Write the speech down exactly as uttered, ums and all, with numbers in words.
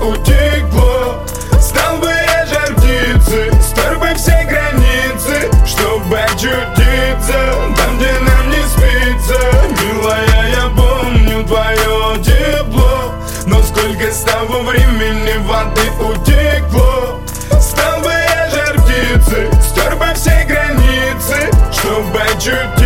утекло. Стал бы я жар птицы, стер бы все границы, чтобы очутиться там, где нам не спится. Милая, я помню твое тепло, но сколько с того времени воды утекло. Стал бы я жар птицы, стер бы все границы, чтобы очутиться